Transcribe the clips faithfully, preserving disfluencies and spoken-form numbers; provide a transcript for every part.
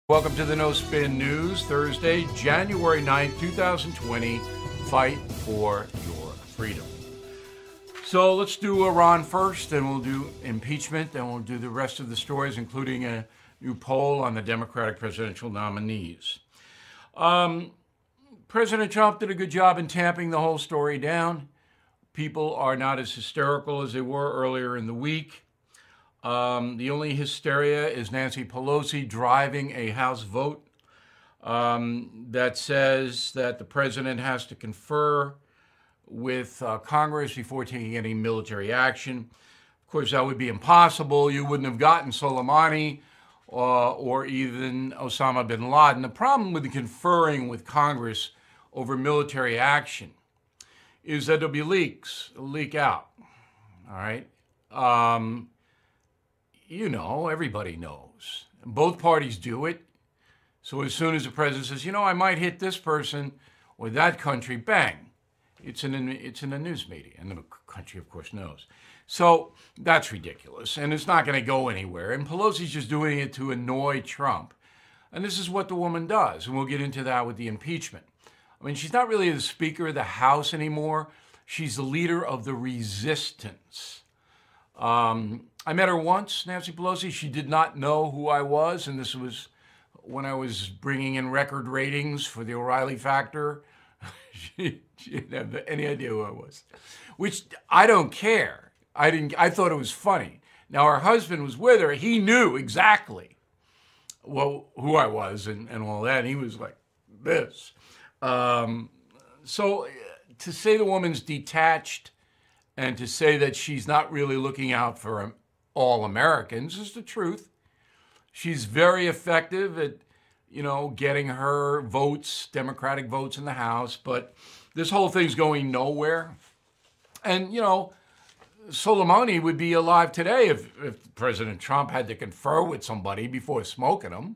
Welcome to the No Spin News, Thursday, January ninth, twenty twenty. Fight for your freedom. So let's do Iran first, then we'll do impeachment, then we'll do the rest of the stories, including a new poll on the Democratic presidential nominees. Um, President Trump did a good job in tamping the whole story down. People are not as hysterical as they were earlier in the week. Um, the only hysteria is Nancy Pelosi driving a House vote um, that says that the president has to confer with uh, Congress before taking any military action. Of course, that would be impossible. You wouldn't have gotten Soleimani uh, or even Osama bin Laden. The problem with conferring with Congress over military action is that there'll be leaks, it'll leak out, all right? Um, You know, everybody knows. Both parties do it. So as soon as the president says, you know, I might hit this person or that country, bang, it's in, it's in the news media. And the country, of course, knows. So that's ridiculous. And it's not going to go anywhere. And Pelosi's just doing it to annoy Trump. And this is what the woman does. And we'll get into that with the impeachment. I mean, she's not really the Speaker of the House anymore. She's the leader of the resistance. Um, I met her once, Nancy Pelosi. She did not know who I was, and this was when I was bringing in record ratings for the O'Reilly Factor. she, she didn't have any idea who I was, which I don't care. I didn't. I thought it was funny. Now, her husband was with her. He knew exactly well who I was and, and all that. And he was like this. Um, so to say the woman's detached and to say that she's not really looking out for all Americans is the truth. She's very effective at, you know, getting her votes, Democratic votes in the House, but this whole thing's going nowhere. And, you know, Soleimani would be alive today if, if President Trump had to confer with somebody before smoking him.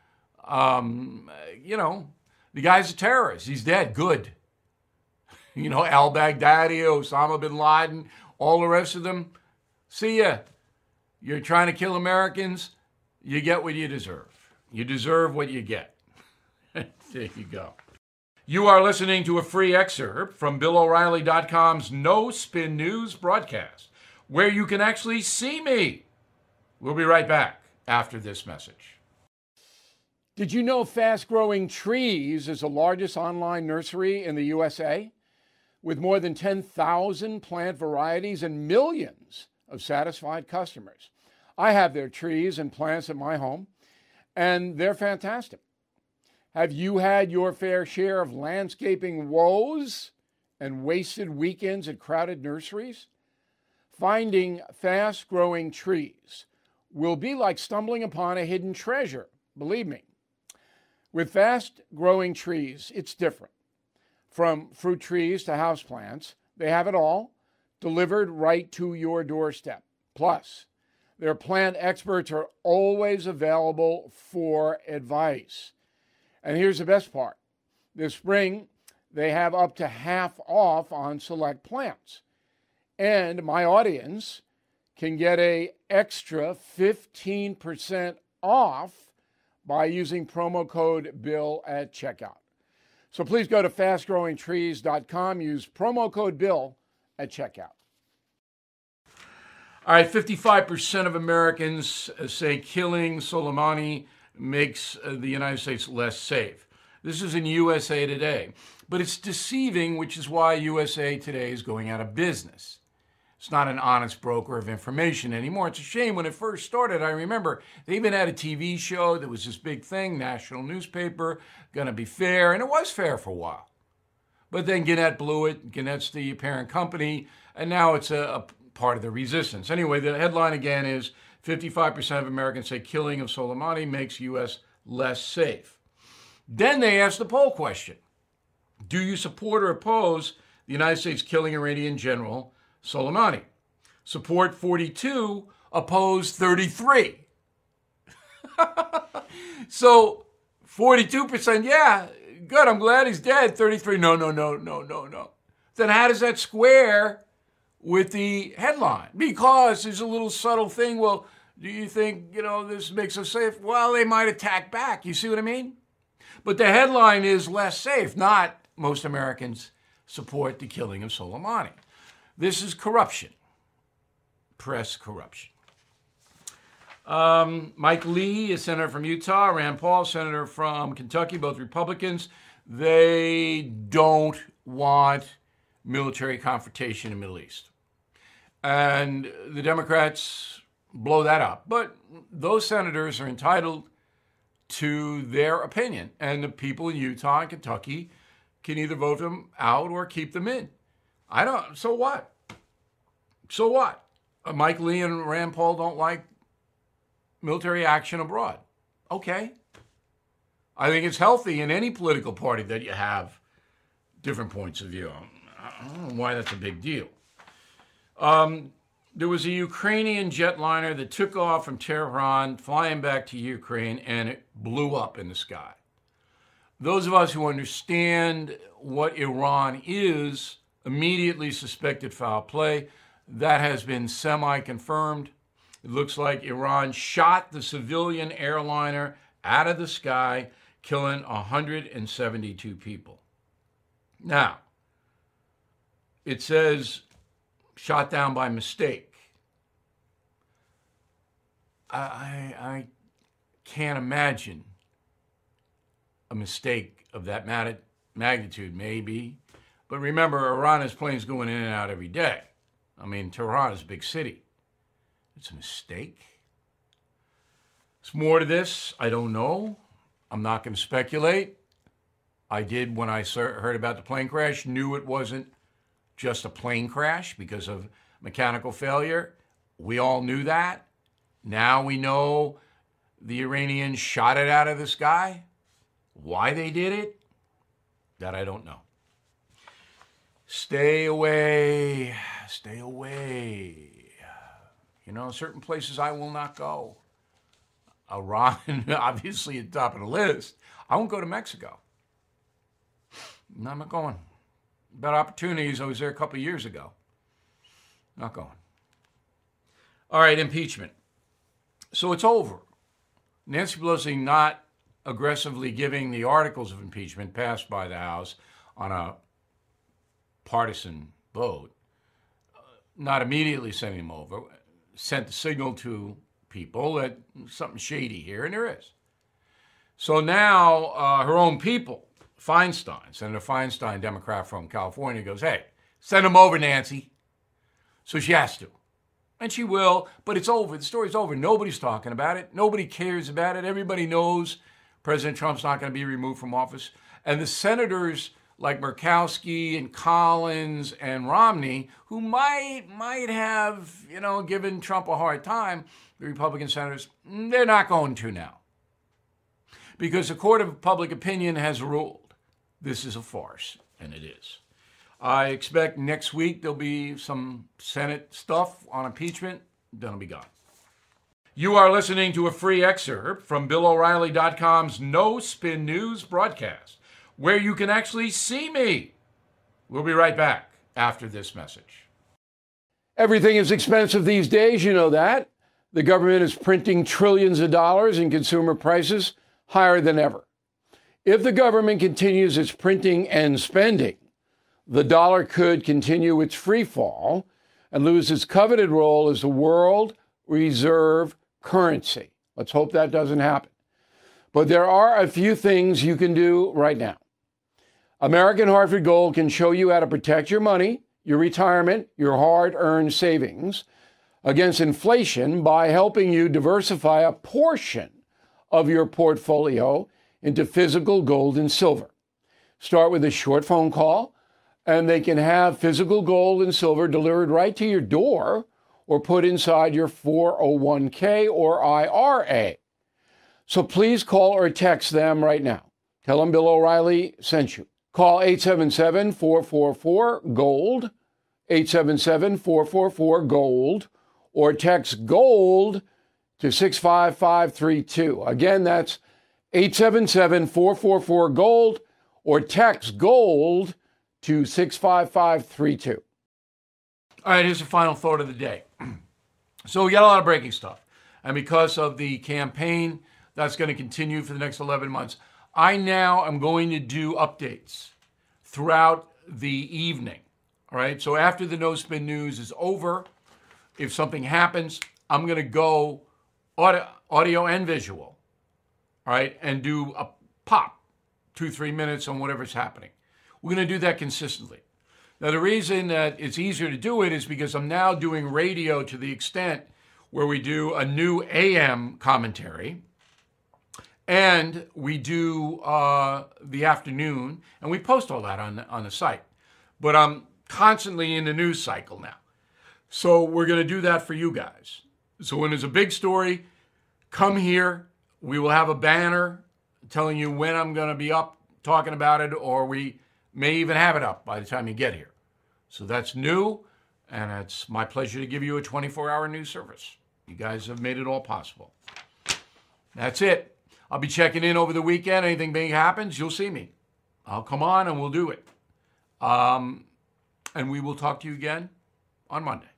Um, you know, the guy's a terrorist. He's dead. Good. You know, al-Baghdadi, Osama bin Laden, all the rest of them. See ya. You're trying to kill Americans, you get what you deserve. You deserve what you get. There you go. You are listening to a free excerpt from Bill O'Reilly dot com's No Spin News broadcast, where you can actually see me. We'll be right back after this message. Did you know Fast Growing Trees is the largest online nursery in the U S A? With more than ten thousand plant varieties and millions of satisfied customers. I have their trees and plants at my home, and they're fantastic. Have you had your fair share of landscaping woes and wasted weekends at crowded nurseries? Finding fast-growing trees will be like stumbling upon a hidden treasure, believe me. With fast-growing trees, it's different. From fruit trees to houseplants, they have it all, delivered right to your doorstep. Plus, their plant experts are always available for advice. And here's the best part. This spring, they have up to half off on select plants. And my audience can get an extra fifteen percent off by using promo code BILL at checkout. So please go to fast growing trees dot com, use promo code BILL at checkout. All right, fifty-five percent of Americans say killing Soleimani makes the United States less safe. This is in U S A Today. But it's deceiving, which is why U S A Today is going out of business. It's not an honest broker of information anymore. It's a shame. When it first started, I remember they even had a T V show that was this big thing, national newspaper, going to be fair, and it was fair for a while. But then Gannett blew it. Gannett's the parent company, and now it's a, a part of the resistance. Anyway, the headline again is fifty-five percent of Americans say killing of Soleimani makes U S less safe. Then they asked the poll question. Do you support or oppose the United States killing Iranian general Soleimani? Support forty-two, oppose thirty-three. So forty-two percent, yeah, good, I'm glad he's dead. thirty-three, no, no, no, no, no, no. Then how does that square with the headline? Because there's a little subtle thing. Well, Do you think, you know, this makes us safe? Well, they might attack back. You see what I mean? But the headline is less safe, not most Americans support the killing of Soleimani. This is corruption. Press corruption. Um, Mike Lee, a senator from Utah, Rand Paul, senator from Kentucky, both Republicans. They don't want military confrontation in the Middle East. And the Democrats blow that up. But those senators are entitled to their opinion. And the people in Utah and Kentucky can either vote them out or keep them in. I don't, so what? So what? Uh, Mike Lee and Rand Paul don't like military action abroad. Okay. I think it's healthy in any political party that you have different points of view. I don't know why that's a big deal. Um, there was a Ukrainian jetliner that took off from Tehran, flying back to Ukraine, and it blew up in the sky. Those of us who understand what Iran is immediately suspected foul play. That has been semi-confirmed. It looks like Iran shot the civilian airliner out of the sky, killing one hundred seventy-two people. Now, it says shot down by mistake. I, I, I can't imagine a mistake of that magnitude, maybe. But remember, Iran has planes going in and out every day. I mean, Tehran is a big city. It's a mistake. There's more to this. I don't know. I'm not going to speculate. I did, when I heard about the plane crash, knew it wasn't just a plane crash because of mechanical failure. We all knew that. Now we know the Iranians shot it out of the sky. Why they did it, that I don't know. Stay away. Stay away. You know, certain places I will not go. Iran, obviously at the top of the list. I won't go to Mexico. No, I'm not going. About opportunities, I was there a couple of years ago. Not going. All right, impeachment. So it's over. Nancy Pelosi not aggressively giving the articles of impeachment passed by the House on a partisan vote, not immediately sending them over, sent the signal to people that something shady here, and there is. So now uh, her own people, Feinstein, Senator Feinstein, Democrat from California, goes, hey, send them over, Nancy. So she has to. And she will, but it's over. The story's over. Nobody's talking about it. Nobody cares about it. Everybody knows President Trump's not going to be removed from office. And the senators like Murkowski and Collins and Romney, who might might have, you know, given Trump a hard time, the Republican senators, they're not going to now. Because the court of public opinion has ruled this is a farce, and it is. I expect next week there'll be some Senate stuff on impeachment, then it'll be gone. You are listening to a free excerpt from Bill O'Reilly dot com's No Spin News broadcast, where you can actually see me. We'll be right back after this message. Everything is expensive these days, you know that. The government is printing trillions of dollars and consumer prices higher than ever. If the government continues its printing and spending, the dollar could continue its free fall and lose its coveted role as the world reserve currency. Let's hope that doesn't happen. But there are a few things you can do right now. American Hartford Gold can show you how to protect your money, your retirement, your hard-earned savings against inflation by helping you diversify a portion of your portfolio into physical gold and silver. Start with a short phone call, and they can have physical gold and silver delivered right to your door or put inside your four oh one k or I R A. So please call or text them right now. Tell them Bill O'Reilly sent you. Call eight seven seven, four four four, GOLD, eight seven seven, four four four, GOLD, or text GOLD to six five five three two. Again, that's eight seven seven, four four four, GOLD, or text GOLD to six five five three two. All right, here's the final thought of the day. So we got a lot of breaking stuff. And because of the campaign, that's going to continue for the next eleven months. I now am going to do updates throughout the evening. All right. So after the No Spin News is over, if something happens, I'm going to go audio, audio and visual. All right. And do a pop, two, three minutes on whatever's happening. We're going to do that consistently. Now, the reason that it's easier to do it is because I'm now doing radio to the extent where we do a new A M commentary. And we do uh, the afternoon, and we post all that on, on the site. But I'm constantly in the news cycle now. So we're going to do that for you guys. So when there's a big story, come here. We will have a banner telling you when I'm going to be up talking about it, or we may even have it up by the time you get here. So that's new, and it's my pleasure to give you a twenty-four hour news service. You guys have made it all possible. That's it. I'll be checking in over the weekend. Anything big happens, you'll see me. I'll come on and we'll do it. Um, and we will talk to you again on Monday.